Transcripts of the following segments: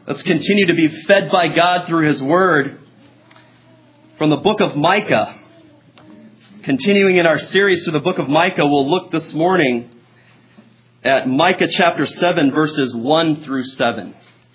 Let's continue to be fed by God through His Word from the book of Micah. Continuing in our series through the book of Micah, we'll look this morning at Micah chapter 7, verses 1 through 7.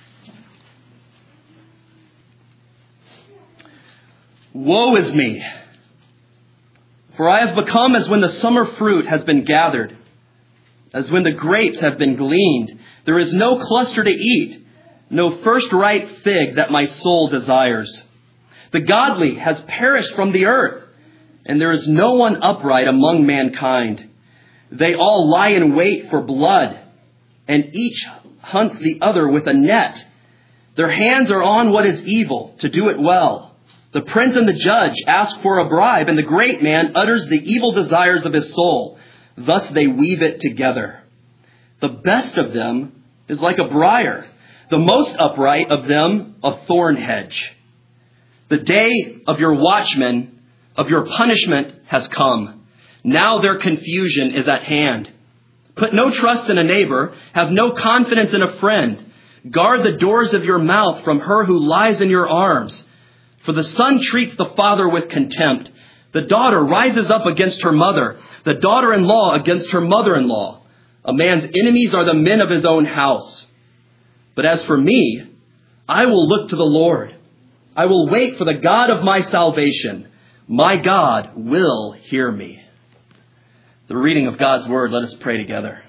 Woe is me, for I have become as when the summer fruit has been gathered, as when the grapes have been gleaned. There is no cluster to eat, no first ripe fig that my soul desires. The godly has perished from the earth, and there is no one upright among mankind. They all lie in wait for blood, and each hunts the other with a net. Their hands are on what is evil, to do it well. The prince and the judge ask for a bribe, and the great man utters the evil desires of his soul. Thus they weave it together. The best of them is like a briar, the most upright of them a thorn hedge. The day of your watchmen, of your punishment, has come. Now their confusion is at hand. Put no trust in a neighbor. Have no confidence in a friend. Guard the doors of your mouth from her who lies in your arms. For the son treats the father with contempt. The daughter rises up against her mother. The daughter-in-law against her mother-in-law. A man's enemies are the men of his own house. But as for me, I will look to the Lord. I will wait for the God of my salvation. My God will hear me. The reading of God's word. Let us pray together.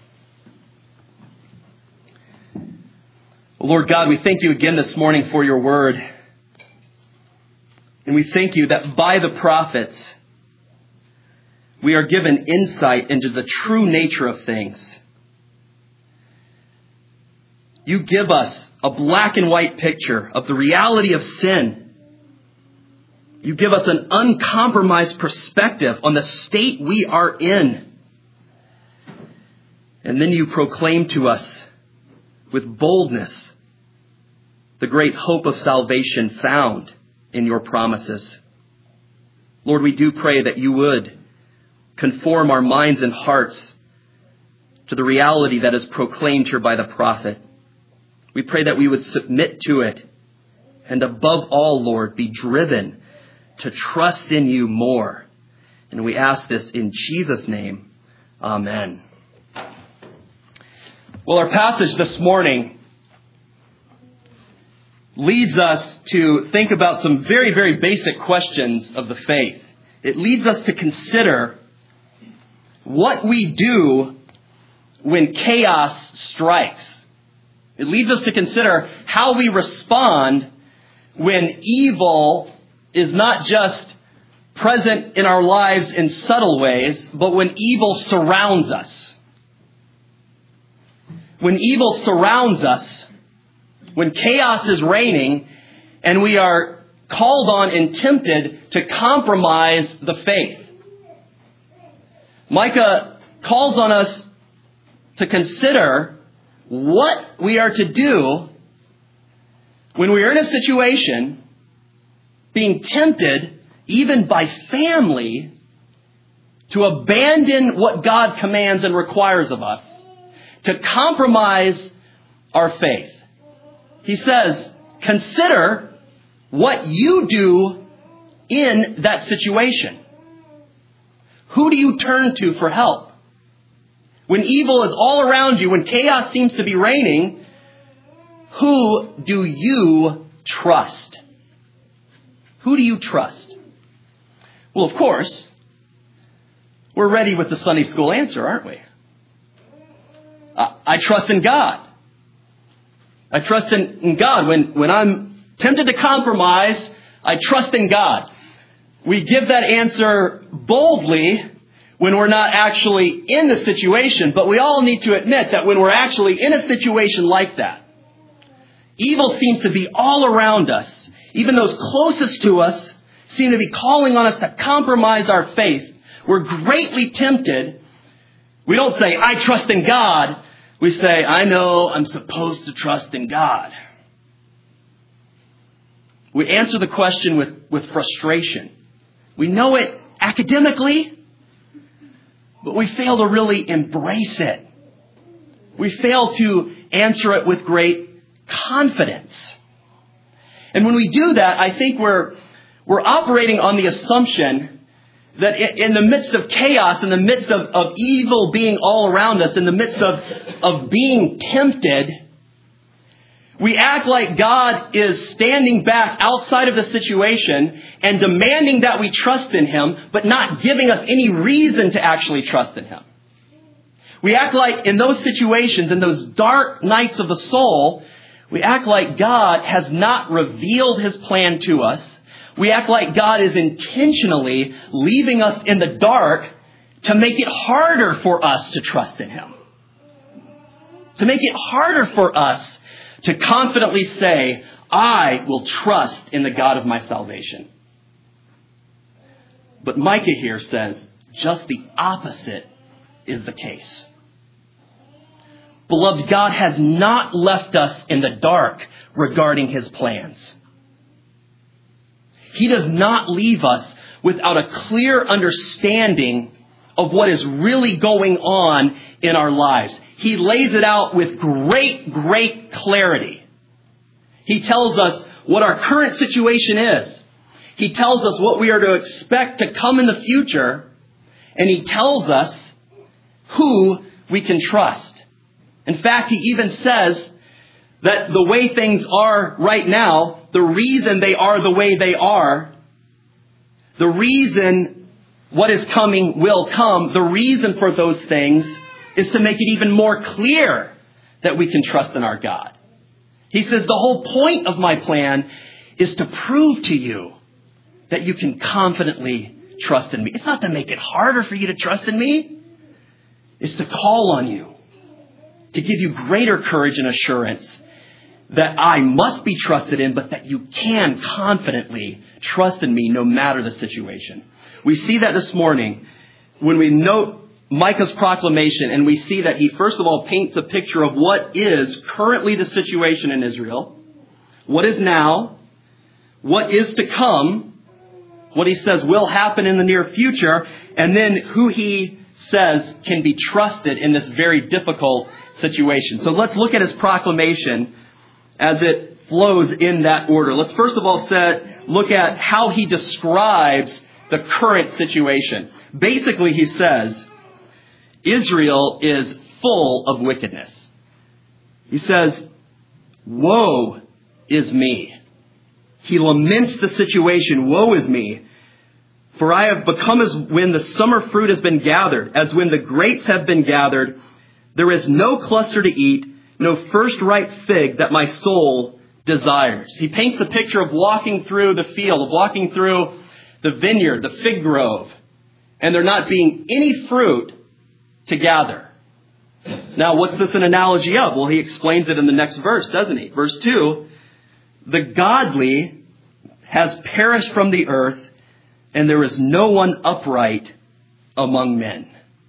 Lord God, we thank you again this morning for your word. And we thank you that by the prophets, we are given insight into the true nature of things. You give us a black and white picture of the reality of sin. You give us an uncompromised perspective on the state we are in. And then you proclaim to us with boldness the great hope of salvation found in your promises. Lord, we do pray that you would conform our minds and hearts to the reality that is proclaimed here by the prophet. We pray that we would submit to it. And above all, Lord, be driven to trust in you more. And we ask this in Jesus' name. Amen. Well, our passage this morning leads us to think about some very, very basic questions of the faith. It leads us to consider what we do when chaos strikes. It leads us to consider how we respond when evil is not just present in our lives in subtle ways, but when evil surrounds us. When evil surrounds us, when chaos is reigning, and we are called on and tempted to compromise the faith. Micah calls on us to consider what we are to do when we are in a situation being tempted, even by family, to abandon what God commands and requires of us, to compromise our faith. He says, consider what you do in that situation. Who do you turn to for help? When evil is all around you, when chaos seems to be reigning, who do you trust? Who do you trust? Well, of course, we're ready with the Sunday school answer, aren't we? I trust in God. I trust in God. When I'm tempted to compromise, I trust in God. We give that answer boldly when we're not actually in the situation, but we all need to admit that when we're actually in a situation like that, evil seems to be all around us. Even those closest to us seem to be calling on us to compromise our faith. We're greatly tempted. We don't say, I trust in God. We say, I know I'm supposed to trust in God. We answer the question with frustration. We know it academically, but we fail to really embrace it. We fail to answer it with great confidence. And when we do that, I think we're operating on the assumption that in the midst of chaos, in the midst of evil being all around us, in the midst of being tempted, we act like God is standing back outside of the situation and demanding that we trust in Him, but not giving us any reason to actually trust in Him. We act like in those situations, in those dark nights of the soul, we act like God has not revealed His plan to us. We act like God is intentionally leaving us in the dark to make it harder for us to trust in Him. To make it harder for us to confidently say, I will trust in the God of my salvation. But Micah here says just the opposite is the case. Beloved, God has not left us in the dark regarding His plans. He does not leave us without a clear understanding of what is really going on in our lives. He lays it out with great clarity. He tells us what our current situation is. He tells us what we are to expect to come in the future. And He tells us who we can trust. In fact, He even says that the way things are right now, the reason they are the way they are, the reason what is coming will come, the reason for those things is to make it even more clear that we can trust in our God. He says the whole point of my plan is to prove to you that you can confidently trust in me. It's not to make it harder for you to trust in me. It's to call on you, to give you greater courage and assurance that I must be trusted in, but that you can confidently trust in me no matter the situation. We see that this morning when we note Micah's proclamation, and we see that he first of all paints a picture of what is currently the situation in Israel, what is now, what is to come, what he says will happen in the near future, and then who he says can be trusted in this very difficult situation. So let's look at his proclamation as it flows in that order. Let's first of all look at how he describes the current situation. Basically, he says, Israel is full of wickedness. He says, woe is me. He laments the situation, woe is me. For I have become as when the summer fruit has been gathered, as when the grapes have been gathered. There is no cluster to eat, no first ripe fig that my soul desires. He paints the picture of walking through the field, of walking through the vineyard, the fig grove, and there not being any fruit to gather. Now, what's this an analogy of? Well, he explains it in the next verse, doesn't he? Verse 2, the godly has perished from the earth, and there is no one upright among men.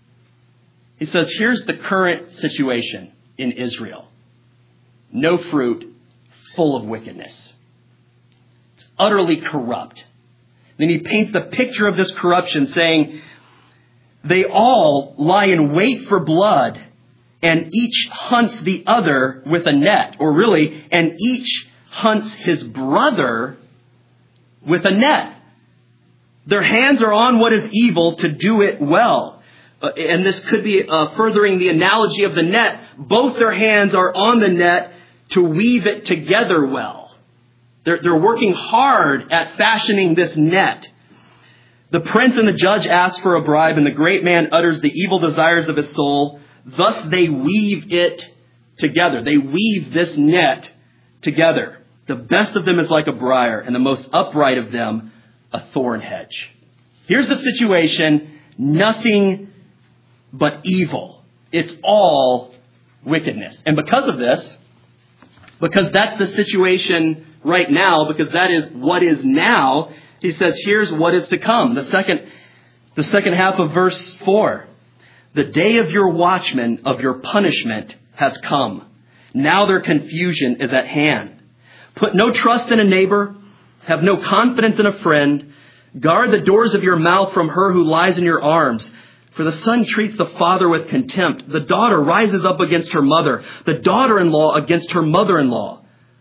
He says, here's the current situation in Israel. No fruit, full of wickedness. It's utterly corrupt. Then he paints the picture of this corruption, saying, they all lie in wait for blood, and each hunts the other with a net. Or really, and each hunts his brother with a net. Their hands are on what is evil to do it well. And this could be furthering the analogy of the net. Both their hands are on the net to weave it together well. They're working hard at fashioning this net. The prince and the judge ask for a bribe, and the great man utters the evil desires of his soul. Thus they weave it together. They weave this net together. The best of them is like a briar, and the most upright of them a thorn hedge. Here's the situation. Nothing but evil. It's all wickedness. And because of this, because that's the situation right now, because that is what is now, he says, here's what is to come. The second half of verse 4. The day of your watchmen, of your punishment, has come. Now their confusion is at hand. Put no trust in a neighbor. Have no confidence in a friend. Guard the doors of your mouth from her who lies in your arms. For the son treats the father with contempt. The daughter rises up against her mother. The daughter-in-law against her mother-in-law.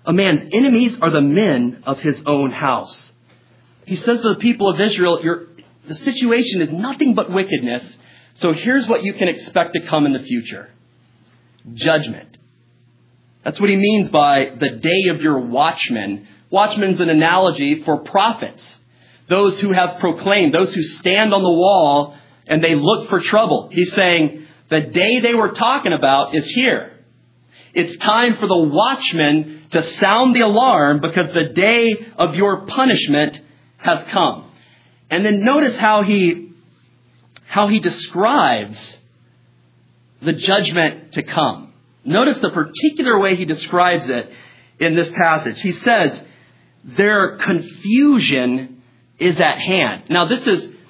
A man's enemies are the men of his own house. He says to the people of Israel, the situation is nothing but wickedness. So here's what you can expect to come in the future. Judgment. That's what he means by the day of your watchmen. Watchmen's an analogy for prophets. Those who have proclaimed, those who stand on the wall and they look for trouble. He's saying the day they were talking about is here. It's time for the watchmen to sound the alarm because the day of your punishment has come. And then notice how he describes the judgment to come. Notice the particular way he describes it in this passage. He says, their confusion is at hand. Now this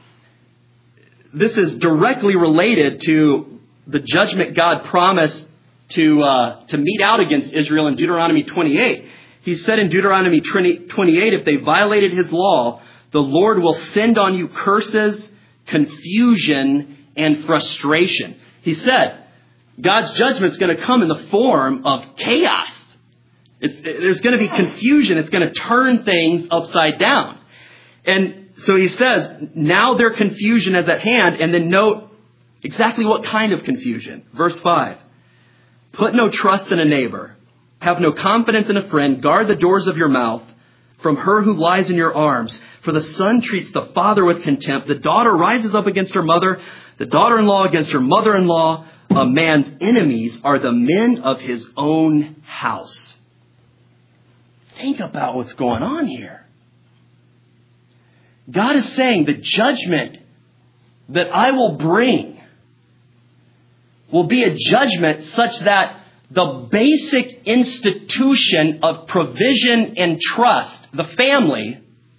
is directly related to the judgment God promised to mete out against Israel in Deuteronomy 28. He said in Deuteronomy 28, if they violated his law, the Lord will send on you curses, confusion, and frustration. He said, God's judgment is going to come in the form of chaos. There's going to be confusion. It's going to turn things upside down. And so he says, now their confusion is at hand. And then note exactly what kind of confusion. Verse 5. Put no trust in a neighbor. Have no confidence in a friend. Guard the doors of your mouth from her who lies in your arms. For the son treats the father with contempt. The daughter rises up against her mother. The daughter-in-law against her mother-in-law. A man's enemies are the men of his own house. Think about what's going on here. God is saying the judgment that I will bring will be a judgment such that the basic institution of provision and trust, the family,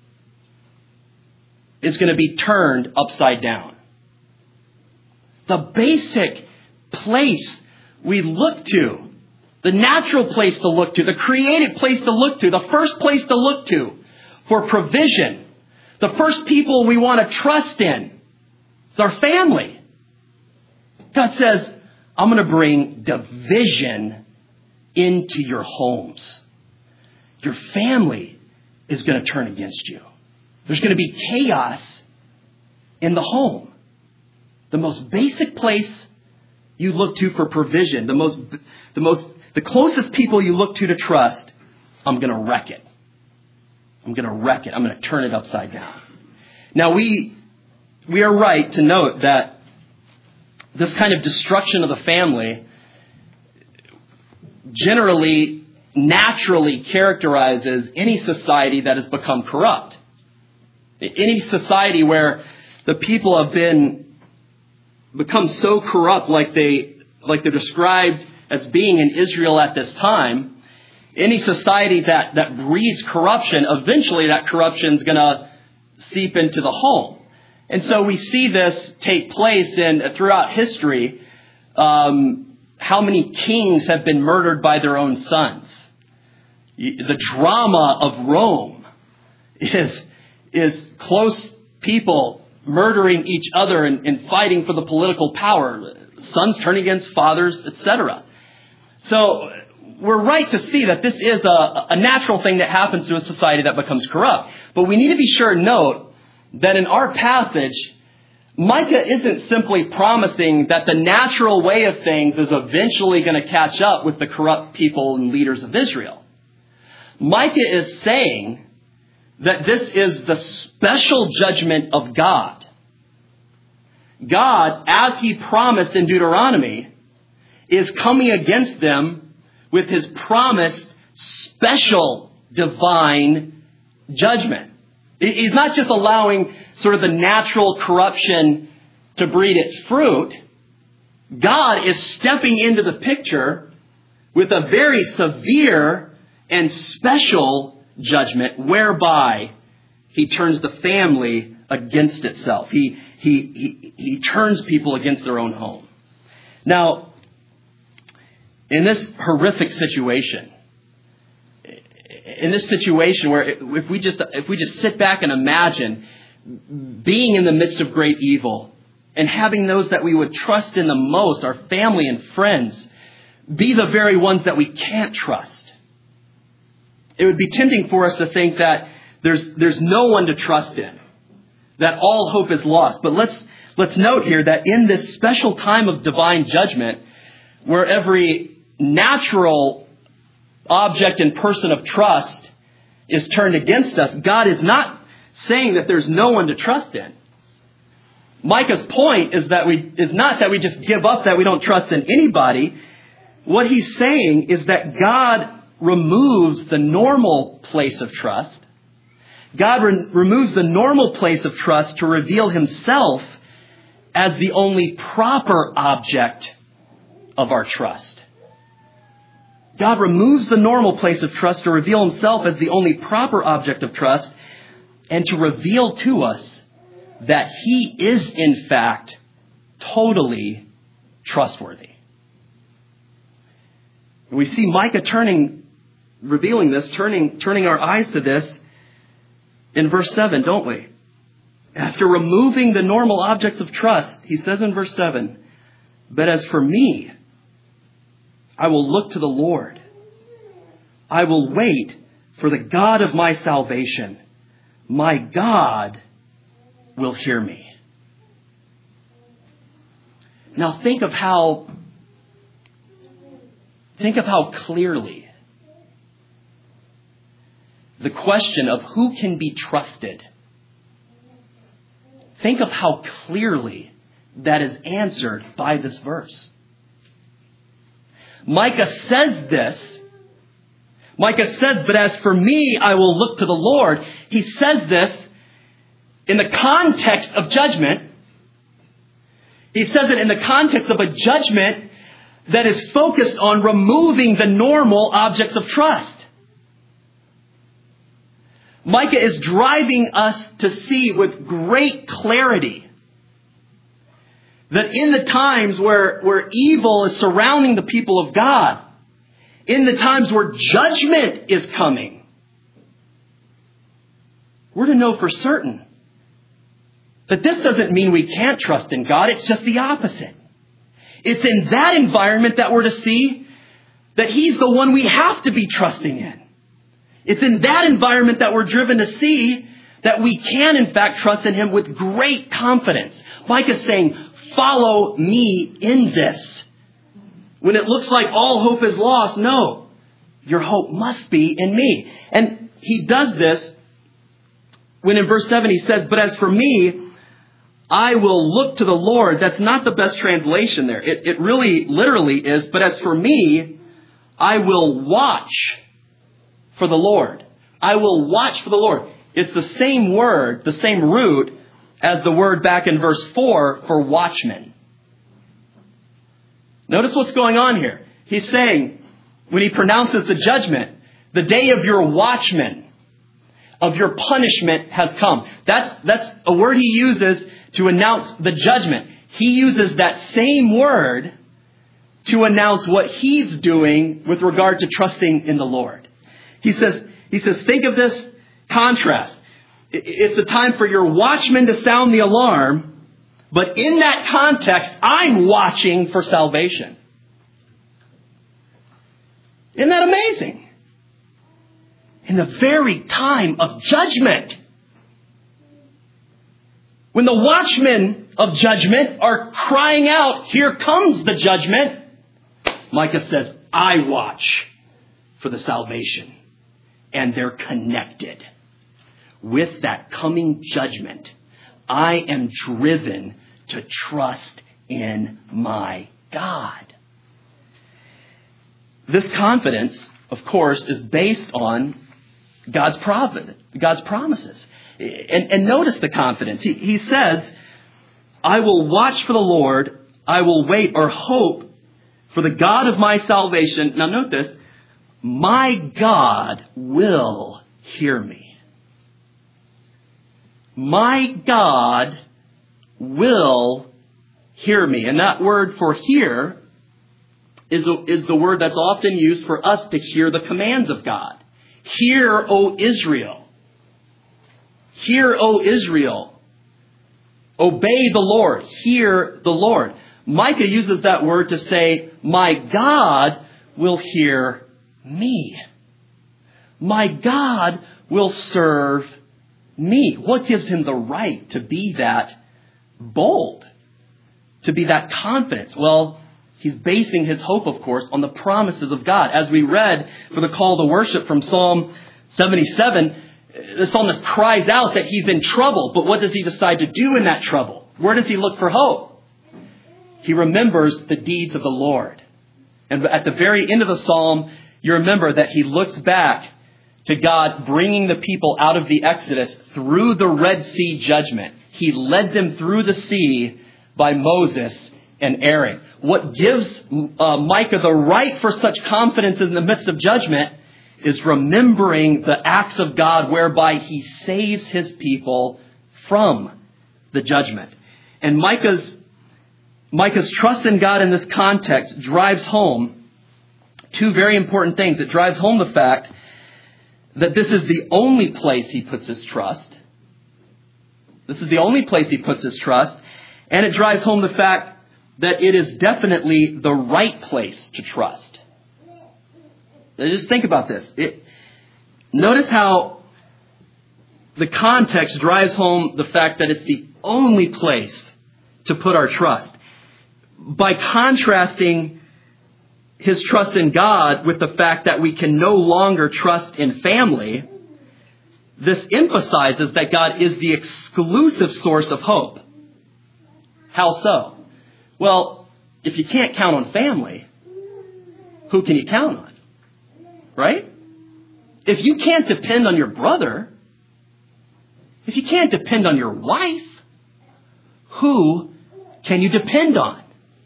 is going to be turned upside down. The basic place we look to, the natural place to look to, the created place to look to, the first place to look to for provision, the first people we want to trust in, is our family. God says, I'm going to bring division into your homes. Your family is going to turn against you. There's going to be chaos in the home. The most basic place you look to for provision, the closest people you look to trust, I'm going to wreck it. I'm going to wreck it. I'm going to turn it upside down. Now we are right to note that this kind of destruction of the family generally, naturally characterizes any society that has become corrupt. Any society where the people have become so corrupt like they're described as being in Israel at this time, any society that breeds corruption, eventually that corruption is going to seep into the home. And so we see this take place throughout history. How many kings have been murdered by their own sons? The drama of Rome is close people murdering each other and fighting for the political power. Sons turning against fathers, etc. So we're right to see that this is a natural thing that happens to a society that becomes corrupt. But we need to be sure to note that in our passage, Micah isn't simply promising that the natural way of things is eventually going to catch up with the corrupt people and leaders of Israel. Micah is saying that this is the special judgment of God. God, as he promised in Deuteronomy, is coming against them with his promised special divine judgment. He's not just allowing sort of the natural corruption to breed its fruit. God is stepping into the picture with a very severe and special judgment whereby he turns the family against itself. He turns people against their own home. Now, in this horrific situation, where if we just sit back and imagine being in the midst of great evil and having those that we would trust in the most, our family and friends, be the very ones that we can't trust. It would be tempting for us to think that there's no one to trust in, that all hope is lost. But let's note here that in this special time of divine judgment, where every natural object and person of trust is turned against us, God is not saying that there's no one to trust in. Micah's point is not that we just give up, that we don't trust in anybody. What he's saying is that God removes the normal place of trust. God removes the normal place of trust to reveal himself as the only proper object of our trust. God removes the normal place of trust to reveal himself as the only proper object of trust and to reveal to us that he is, in fact, totally trustworthy. And we see Micah revealing this, turning our eyes to this in verse 7, don't we? After removing the normal objects of trust, he says in verse 7, "But as for me, I will look to the Lord. I will wait for the God of my salvation. My God will hear me." Now think of how clearly the question of who can be trusted, think of how clearly that is answered by this verse. Micah says this. Micah says, "But as for me, I will look to the Lord." He says this in the context of judgment. He says it in the context of a judgment that is focused on removing the normal objects of trust. Micah is driving us to see with great clarity that in the times where evil is surrounding the people of God, in the times where judgment is coming, we're to know for certain that this doesn't mean we can't trust in God. It's just the opposite. It's in that environment that we're to see that he's the one we have to be trusting in. It's in that environment that we're driven to see that we can, in fact, trust in him with great confidence. Micah's saying, follow me in this. When it looks like all hope is lost, no, your hope must be in me. And he does this when in verse 7 he says, "But as for me, I will look to the Lord." That's not the best translation there. It really literally is, "But as for me, I will watch for the Lord." I will watch for the Lord. It's the same word, the same root as the word back in verse 4 for watchman. Notice what's going on here. He's saying, when he pronounces the judgment, the day of your watchman, of your punishment has come. That's a word he uses to announce the judgment. He uses that same word to announce what he's doing with regard to trusting in the Lord. He says, think of this contrast. It's the time for your watchman to sound the alarm, but in that context, I'm watching for salvation. Isn't that amazing? In the very time of judgment, when the watchmen of judgment are crying out, "Here comes the judgment," Micah says, "I watch for the salvation." And they're connected with that coming judgment. I am driven to trust in my God. This confidence, of course, is based on God's promises. And notice the confidence. He says, "I will watch for the Lord. I will wait or hope for the God of my salvation." Now note this. My God will hear me. My God will hear me. And that word for hear is the word that's often used for us to hear the commands of God. Hear, O Israel. Hear, O Israel. Obey the Lord. Hear the Lord. Micah uses that word to say, my God will hear me. My God will serve me. What gives him the right to be that bold, to be that confident? Well, he's basing his hope, of course, on the promises of God. As we read for the call to worship from Psalm 77, the psalmist cries out that he's in trouble. But what does he decide to do in that trouble? Where does he look for hope? He remembers the deeds of the Lord. And at the very end of the psalm, you remember that he looks back to God bringing the people out of the Exodus through the Red Sea judgment. He led them through the sea by Moses and Aaron. What gives Micah the right for such confidence in the midst of judgment is remembering the acts of God whereby he saves his people from the judgment. And Micah's trust in God in this context drives home two very important things. It drives home the fact that this is the only place he puts his trust. This is the only place he puts his trust. And it drives home the fact that it is definitely the right place to trust. Now just think about this. Notice how the context drives home the fact that it's the only place to put our trust. By contrasting his trust in God with the fact that we can no longer trust in family, this emphasizes that God is the exclusive source of hope. How so? Well, if you can't count on family, who can you count on? Right? If you can't depend on your brother, if you can't depend on your wife, who can you depend on?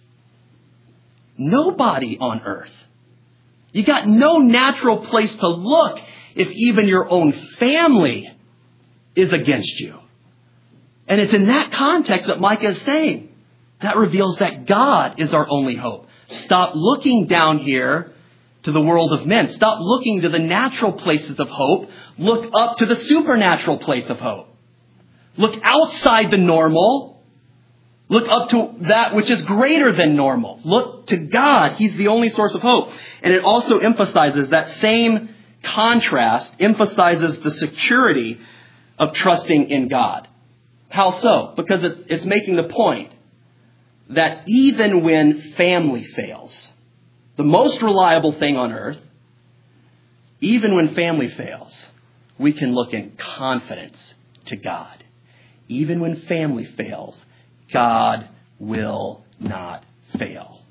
Nobody on earth. You got no natural place to look if even your own family is against you. And it's in that context that Micah is saying. That reveals that God is our only hope. Stop looking down here to the world of men. Stop looking to the natural places of hope. Look up to the supernatural place of hope. Look outside the normal. Look up to that which is greater than normal. Look to God. He's the only source of hope. And it also emphasizes that same contrast, emphasizes the security of trusting in God. How so? Because it's making the point that even when family fails, the most reliable thing on earth, even when family fails, we can look in confidence to God. Even when family fails, God will not fail.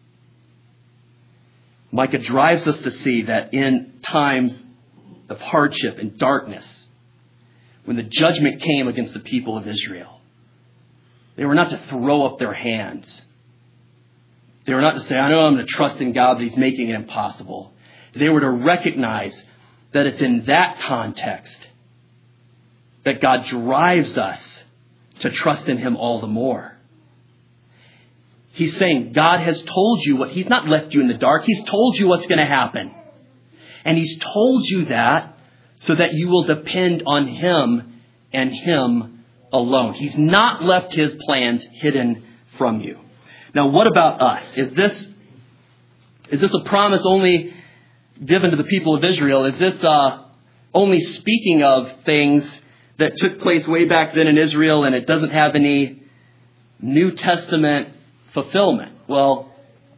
Micah drives us to see that in times of hardship and darkness, when the judgment came against the people of Israel, they were not to throw up their hands. They were not to say, I know I'm going to trust in God, but he's making it impossible. They were to recognize that it's in that context that God drives us to trust in him all the more. He's saying God has told you he's not left you in the dark. He's told you what's going to happen. And he's told you that so that you will depend on him and him alone. He's not left his plans hidden from you. Now, what about us? Is this a promise only given to the people of Israel? Is this only speaking of things that took place way back then in Israel and it doesn't have any New Testament fulfillment? Well,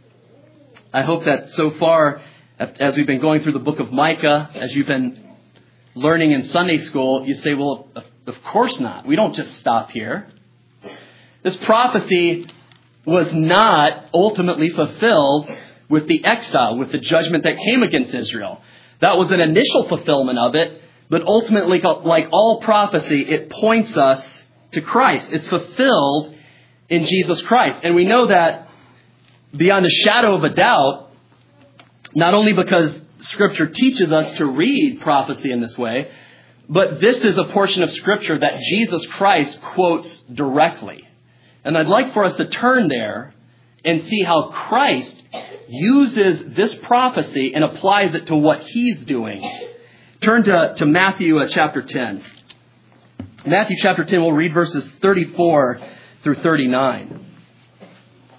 I hope that so far, as we've been going through the book of Micah, as you've been learning in Sunday school, you say, well, of course not. We don't just stop here. This prophecy was not ultimately fulfilled with the exile, with the judgment that came against Israel. That was an initial fulfillment of it, but ultimately, like all prophecy, it points us to Christ. It's fulfilled in Jesus Christ. And we know that beyond a shadow of a doubt, not only because Scripture teaches us to read prophecy in this way, but this is a portion of Scripture that Jesus Christ quotes directly. And I'd like for us to turn there and see how Christ uses this prophecy and applies it to what he's doing. Turn to Matthew chapter 10. Matthew chapter 10, we'll read verses 34 through 39.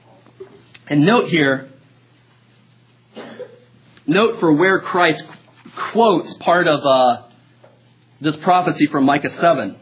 And note for where Christ quotes part of this prophecy from Micah 7.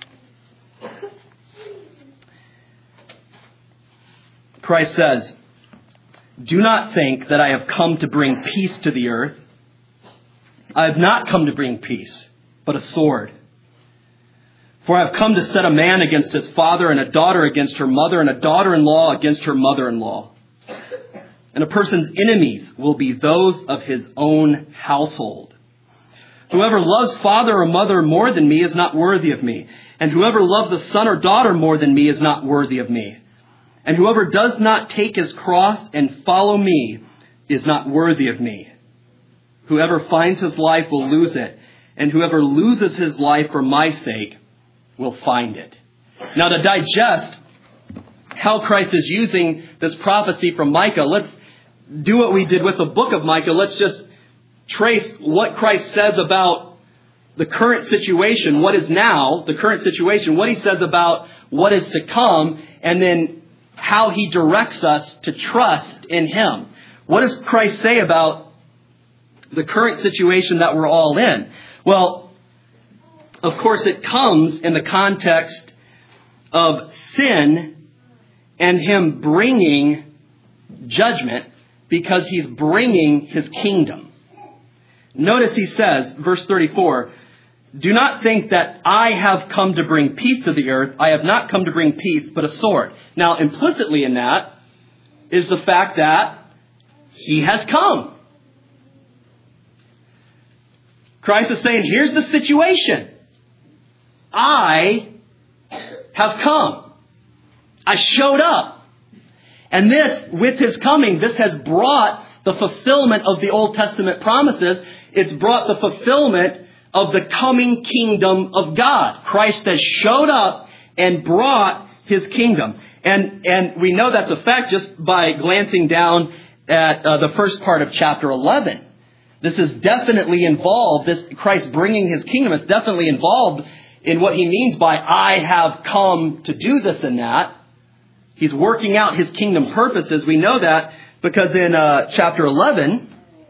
Christ says, "Do not think that I have come to bring peace to the earth. I have not come to bring peace, but a sword. For I have come to set a man against his father, and a daughter against her mother, and a daughter-in-law against her mother-in-law. And a person's enemies will be those of his own household. Whoever loves father or mother more than me is not worthy of me. And whoever loves a son or daughter more than me is not worthy of me. And whoever does not take his cross and follow me is not worthy of me. Whoever finds his life will lose it, and whoever loses his life for my sake will find it." Now, to digest how Christ is using this prophecy from Micah, let's do what we did with the book of Micah. Let's just trace what Christ says about the current situation, what is now, the current situation, what he says about what is to come, and then how he directs us to trust in him. What does Christ say about the current situation that we're all in? Well, of course, it comes in the context of sin and him bringing judgment because he's bringing his kingdom. Notice he says, verse 34, "Do not think that I have come to bring peace to the earth. I have not come to bring peace, but a sword." Now, implicitly in that is the fact that he has come. Christ is saying, here's the situation. I have come. I showed up. And this, with his coming, this has brought the fulfillment of the Old Testament promises. It's brought the fulfillment of the coming kingdom of God. Christ has showed up and brought his kingdom. And we know that's a fact just by glancing down at the first part of chapter 11. This is definitely involved, this Christ bringing his kingdom, it's definitely involved in what he means by "I have come to do this and that." He's working out his kingdom purposes. We know that because in chapter 11,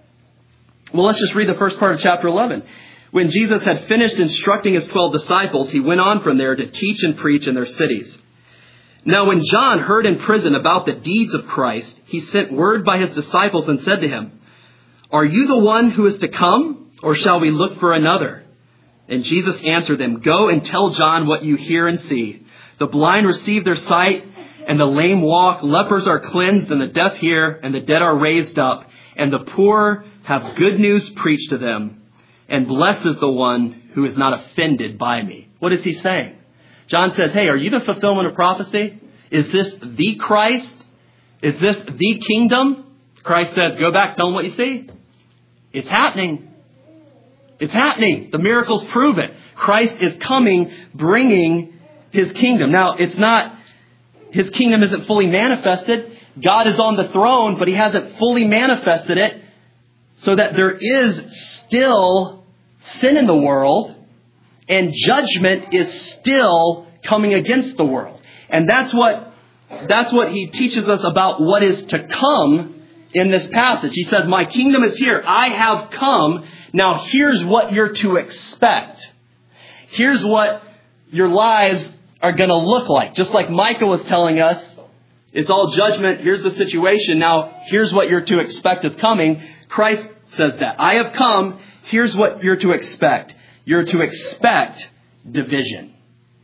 well, let's just read the first part of chapter 11. "When Jesus had finished instructing his 12 disciples, he went on from there to teach and preach in their cities. Now, when John heard in prison about the deeds of Christ, he sent word by his disciples and said to him, 'Are you the one who is to come, or shall we look for another?' And Jesus answered them, 'Go and tell John what you hear and see. The blind receive their sight, and the lame walk. Lepers are cleansed, and the deaf hear, and the dead are raised up. And the poor have good news preached to them. And blessed is the one who is not offended by me.'" What is he saying? John says, hey, are you the fulfillment of prophecy? Is this the Christ? Is this the kingdom? Christ says, go back, tell them what you see. It's happening. It's happening. The miracles prove it. Christ is coming, bringing his kingdom. Now, it's not, his kingdom isn't fully manifested. God is on the throne, but he hasn't fully manifested it, so that there is still sin in the world, and judgment is still coming against the world. And that's what he teaches us about what is to come in this passage. He says, my kingdom is here. I have come. Now here's what you're to expect. Here's what your lives are going to look like. Just like Micah was telling us, it's all judgment. Here's the situation. Now here's what you're to expect is coming. Christ says that. I have come. Here's what you're to expect. You're to expect division.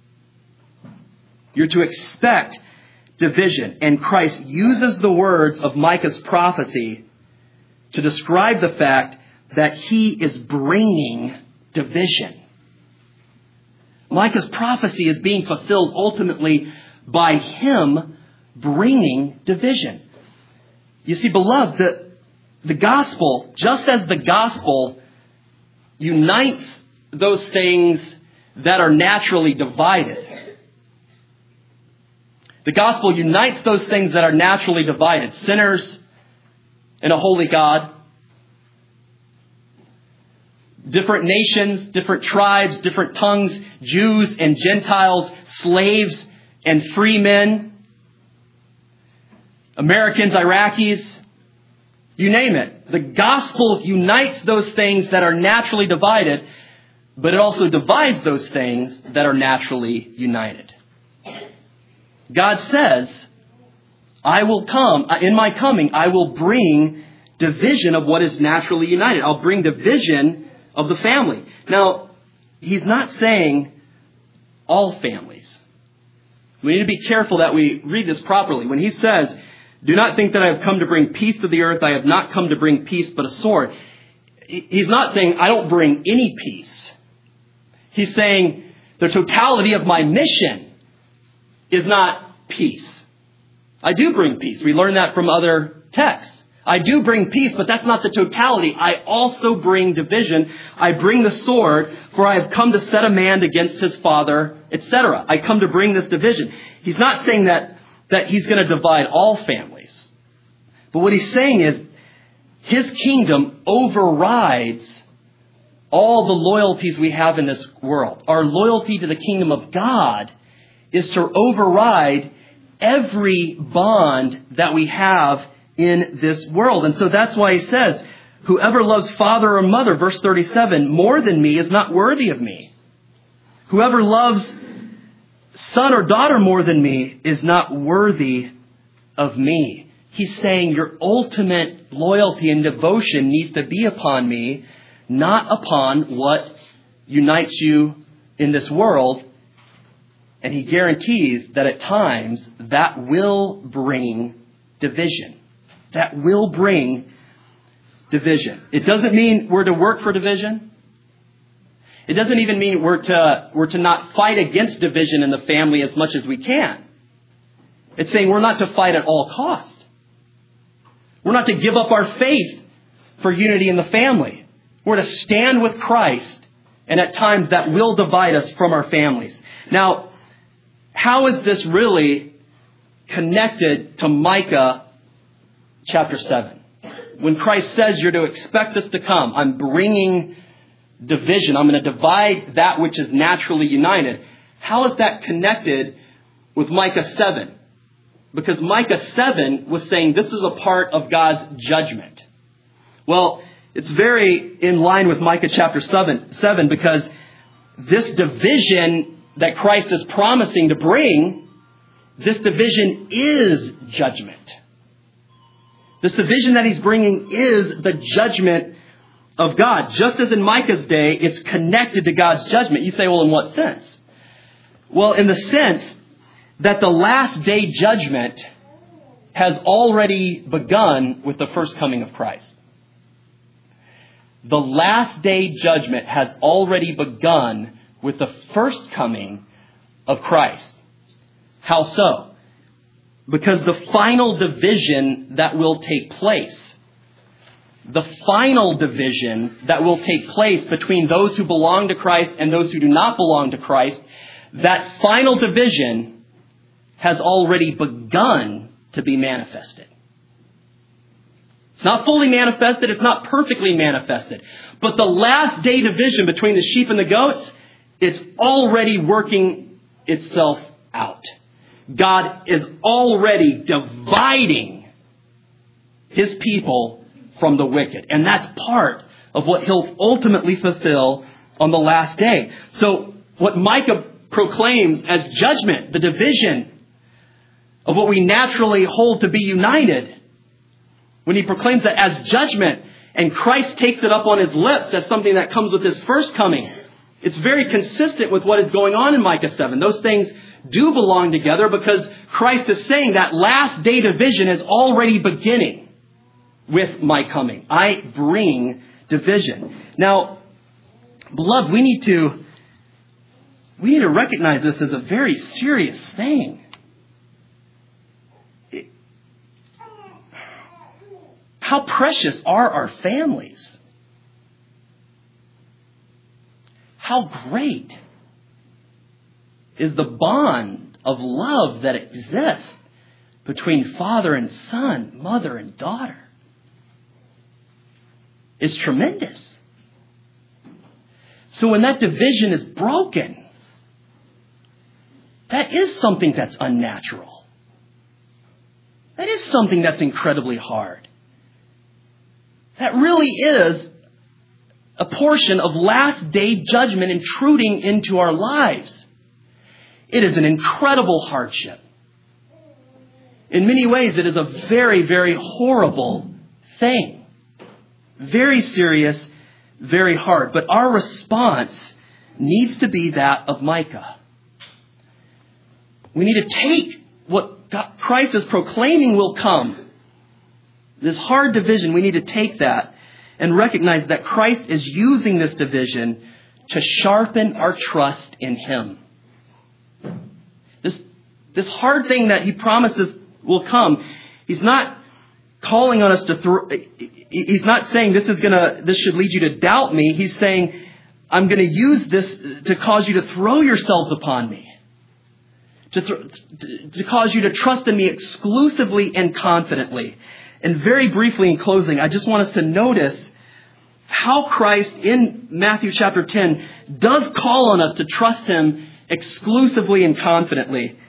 You're to expect division. And Christ uses the words of Micah's prophecy to describe the fact that he is bringing division. Micah's prophecy is being fulfilled ultimately by him bringing division. You see, beloved, the gospel, just as the gospel unites those things that are naturally divided. The gospel unites those things that are naturally divided. Sinners and a holy God. Different nations, different tribes, different tongues, Jews and Gentiles, slaves and free men, Americans, Iraqis, You name it. The gospel unites those things that are naturally divided, but it also divides those things that are naturally united. God says, I will come, in my coming, I will bring division of what is naturally united. I'll bring division of the family. Now, he's not saying all families. We need to be careful that we read this properly. When he says, do not think that I have come to bring peace to the earth. I have not come to bring peace but a sword. He's not saying I don't bring any peace. He's saying the totality of my mission is not peace. I do bring peace. We learn that from other texts. I do bring peace, but that's not the totality. I also bring division. I bring the sword, for I have come to set a man against his father, etc. I come to bring this division. He's not saying that he's going to divide all families. But what he's saying is his kingdom overrides all the loyalties we have in this world. Our loyalty to the kingdom of God is to override every bond that we have in this world. And so that's why he says, whoever loves father or mother, verse 37, more than me is not worthy of me. Whoever loves son or daughter more than me is not worthy of me. He's saying your ultimate loyalty and devotion needs to be upon me, not upon what unites you in this world. And he guarantees that at times that will bring division. That will bring division. It doesn't mean we're to work for division. It doesn't even mean we're to not fight against division in the family as much as we can. It's saying we're not to fight at all cost. We're not to give up our faith for unity in the family. We're to stand with Christ, and at times that will divide us from our families. Now, how is this really connected to Micah chapter 7? When Christ says you're to expect this to come, I'm bringing division. I'm going to divide that which is naturally united. How is that connected with Micah 7? Because Micah 7 was saying this is a part of God's judgment. Well, it's very in line with Micah chapter 7 because this division that Christ is promising to bring, this division is judgment. This division that he's bringing is the judgment of God. Just as in Micah's day, it's connected to God's judgment. You say, well, in what sense? Well, in the sense that the last day judgment has already begun with the first coming of Christ. The last day judgment has already begun with the first coming of Christ. How so? Because the final division that will take place, between those who belong to Christ and those who do not belong to Christ, that final division has already begun to be manifested. It's not fully manifested. It's not perfectly manifested. But the last day division between the sheep and the goats, it's already working itself out. God is already dividing his people from the wicked. And that's part of what he'll ultimately fulfill on the last day. So what Micah proclaims as judgment, the division of what we naturally hold to be united, when he proclaims that as judgment, and Christ takes it up on his lips as something that comes with his first coming, it's very consistent with what is going on in Micah 7. Those things do belong together because Christ is saying that last day division is already beginning with my coming. I bring division. Now, beloved, we need to recognize this as a very serious thing. How precious are our families? How great is the bond of love that exists between father and son, mother and daughter? It's tremendous. So when that division is broken, that is something that's unnatural. That is something that's incredibly hard. That really is a portion of last day judgment intruding into our lives. It is an incredible hardship. In many ways, it is a very, very horrible thing. Very serious, very hard. But our response needs to be that of Micah. We need to take what Christ is proclaiming will come. This hard division, we need to take that and recognize that Christ is using this division to sharpen our trust in Him. This hard thing that He promises will come, He's not calling on us He's not saying this should lead you to doubt me. He's saying, I'm going to use this to cause you to throw yourselves upon me. To cause you to trust in me exclusively and confidently. And very briefly in closing, I just want us to notice how Christ in Matthew chapter 10 does call on us to trust Him exclusively and confidently.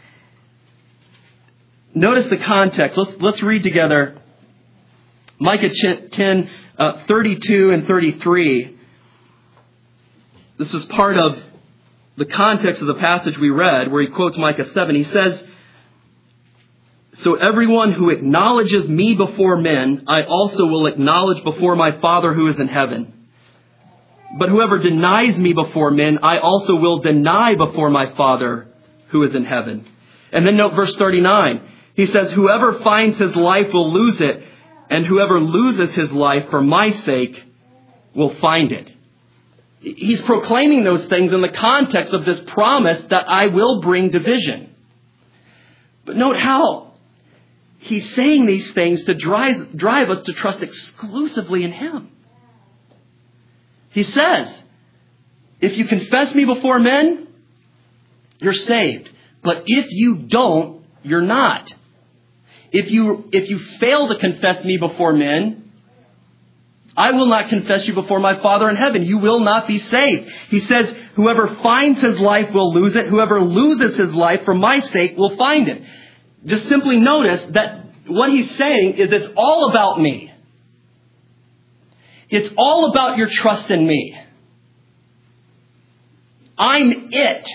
Notice the context. Let's read together Micah 10, 32 and 33. This is part of the context of the passage we read, where he quotes Micah 7. He says, "So everyone who acknowledges me before men, I also will acknowledge before my Father who is in heaven. But whoever denies me before men, I also will deny before my Father who is in heaven." And then note verse 39. He says, "Whoever finds his life will lose it, and whoever loses his life for my sake will find it." He's proclaiming those things in the context of this promise that I will bring division. But note how he's saying these things to drive us to trust exclusively in Him. He says, if you confess me before men, you're saved. But if you don't, you're not. If you fail to confess me before men, I will not confess you before my Father in heaven. You will not be saved. He says, whoever finds his life will lose it. Whoever loses his life for my sake will find it. Just simply notice that what he's saying is it's all about me. It's all about your trust in me. I'm it.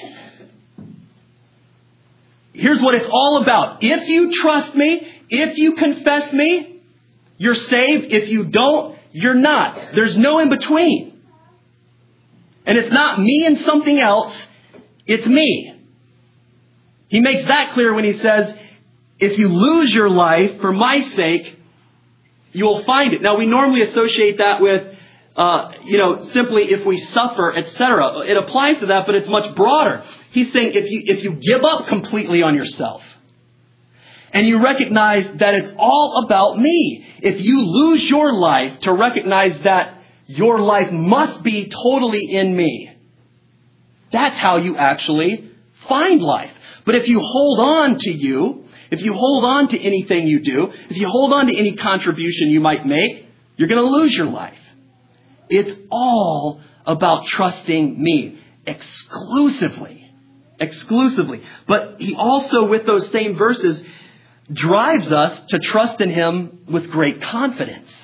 Here's what it's all about. If you trust me, if you confess me, you're saved. If you don't, you're not. There's no in between. And it's not me and something else. It's me. He makes that clear when he says, if you lose your life for my sake, you will find it. Now, we normally associate that with, simply if we suffer, etc. It applies to that, but it's much broader. He's saying if you give up completely on yourself, and you recognize that it's all about me. If you lose your life to recognize that your life must be totally in me, that's how you actually find life. But if you hold on to you, if you hold on to anything you do, if you hold on to any contribution you might make, you're going to lose your life. It's all about trusting me exclusively. Exclusively. But he also, with those same verses, drives us to trust in Him with great confidence.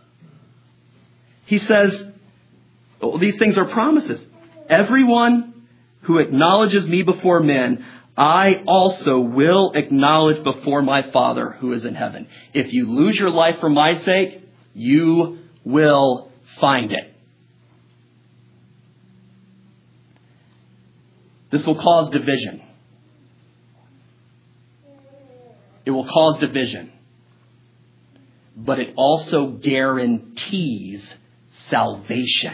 He says, these things are promises. Everyone who acknowledges me before men, I also will acknowledge before my Father who is in heaven. If you lose your life for my sake, you will find it. This will cause division. It will cause division. But it also guarantees salvation.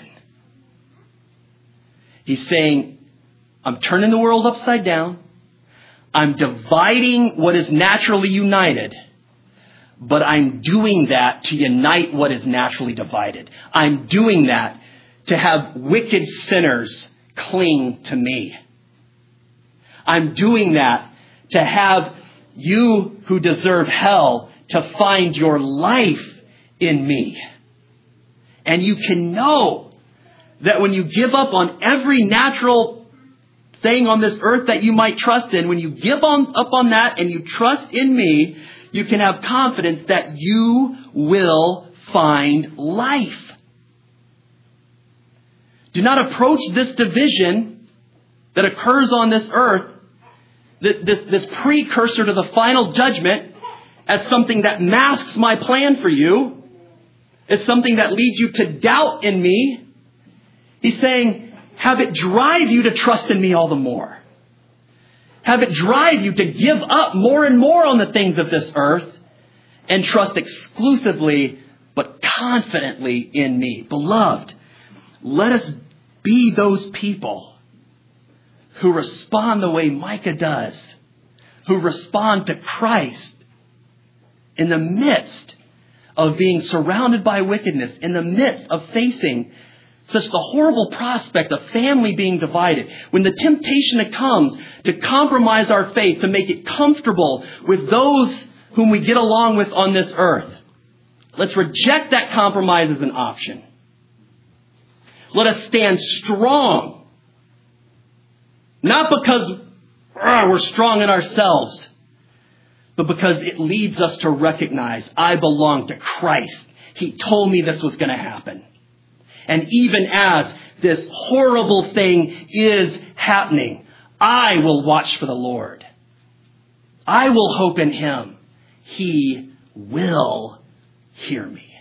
He's saying, I'm turning the world upside down. I'm dividing what is naturally united. But I'm doing that to unite what is naturally divided. I'm doing that to have wicked sinners cling to me. I'm doing that to have you who deserve hell to find your life in me. And you can know that when you give up on every natural thing on this earth that you might trust in, when you give up on that and you trust in me, you can have confidence that you will find life. Do not approach this division that occurs on this earth, this precursor to the final judgment, as something that masks my plan for you. It's something that leads you to doubt in me. He's saying, have it drive you to trust in me all the more. Have it drive you to give up more and more on the things of this earth and trust exclusively but confidently in me. Beloved, let us be those people who respond the way Micah does, who respond to Christ in the midst of being surrounded by wickedness, in the midst of facing such the horrible prospect of family being divided. When the temptation comes to compromise our faith, to make it comfortable with those whom we get along with on this earth, let's reject that compromise as an option. Let us stand strong. Not because we're strong in ourselves, but because it leads us to recognize I belong to Christ. He told me this was going to happen. And even as this horrible thing is happening, I will watch for the Lord. I will hope in Him. He will hear me.